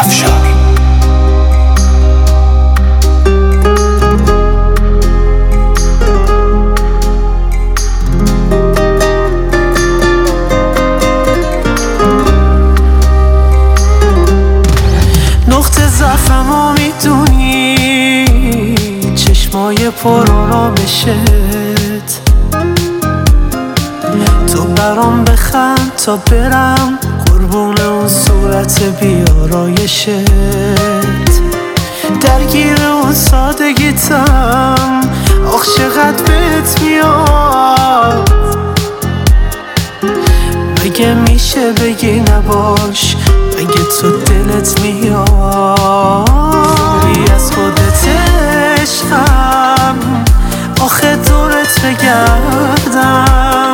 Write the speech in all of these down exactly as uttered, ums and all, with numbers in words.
افشار. نقطه ضعفمو میدونی، چشمای پر آرامشت، تو برام بخند تا برم قربون اون صورت بیارایشت. درگیر اون سادگیتم، آخ چقدر بهت میاد. مگه میشه بگی نباش، مگه تو دلت میاد؟ خوبی از خودت عشقم، آخه دورت بگردم.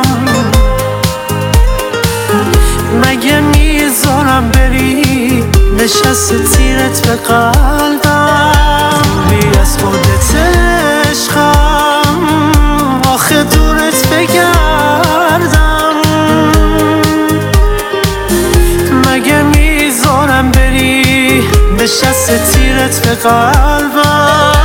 مگه میذارم بری نشسته تیرت به قلبم؟ خوبی از خودت عشقم، آخه دورت بگردم. مگه میذارم بری نشسته تیرت به قلبم؟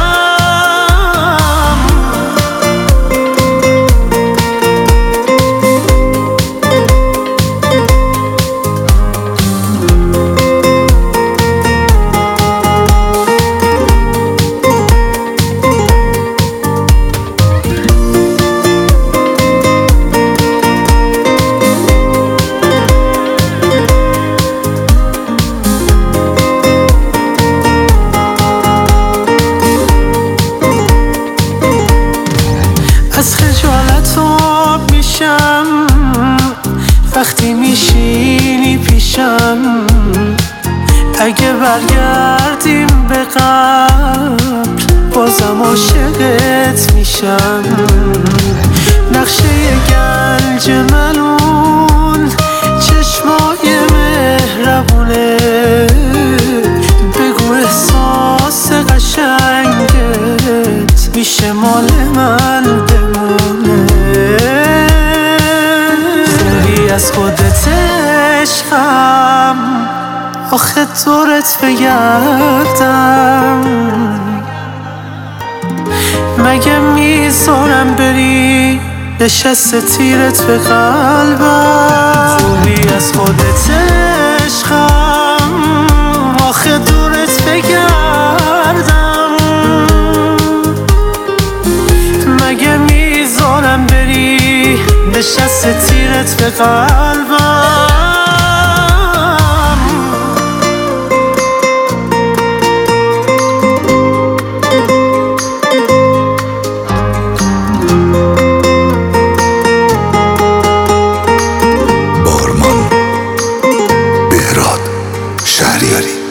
از خجالت آب میشم وقتی میشینی پیشم. اگه برگردیم به قبل بازم عاشقت میشم. نقشه گنج ملون چشمای مهربونه، بگو احساس قشنگت میشه مال من بمونه. خوبی از خودت عشقم، آخه دورت بگردم. مگه میذارم بری نشسته تیرت به قلبم؟ خوبی از خودت عشقم، آخه دورت بگردم. مگه میذارم بری نشسته تیرت به قلبم؟ بارمان، بهراد شهریاری.